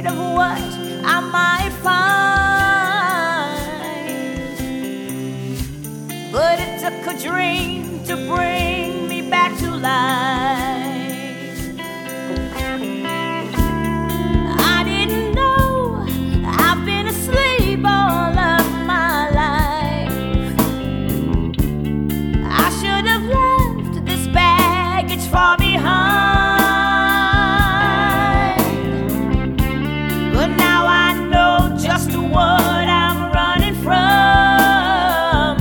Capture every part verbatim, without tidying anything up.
afraid of what I might find, but it took a dream to bring me back to life. I didn't know I've been asleep all of my life. I should have left this baggage far behind, but now I know just what I'm running from.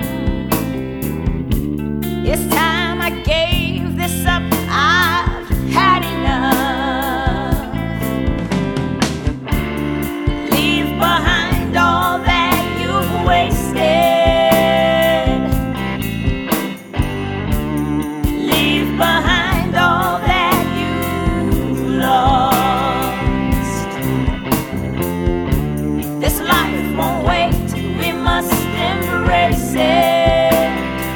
It's time I gave this up. I've had enough. Leave behind all that you've wasted. Leave behind all that you've lost. This life won't wait, we must embrace it.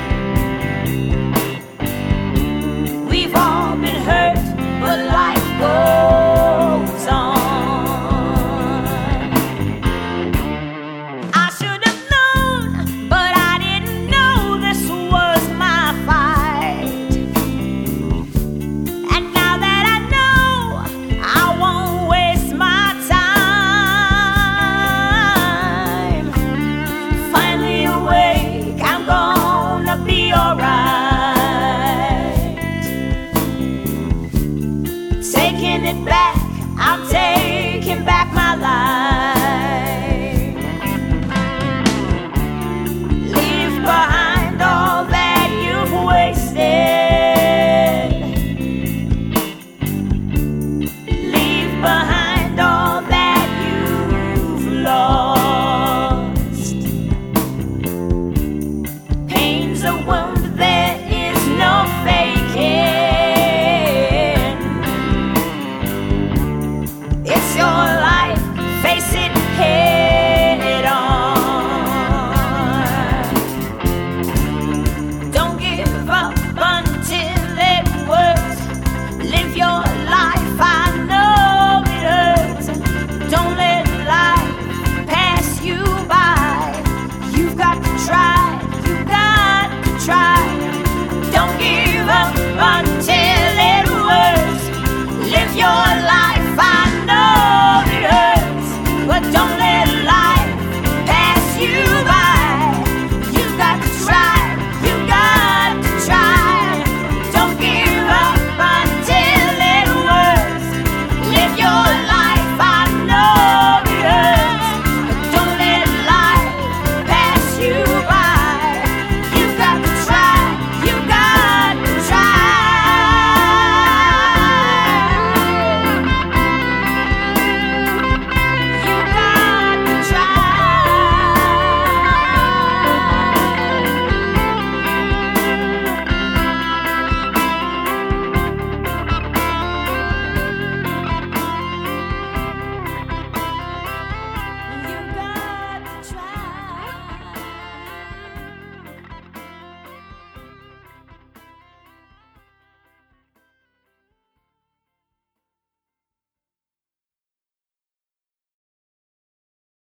We've all been hurt, but life goes on. I should have known, but I didn't know this was my fight. And now that I know, I won't waste my time. Finally awake, I'm gonna be alright. Taking it back, I'm taking back my life.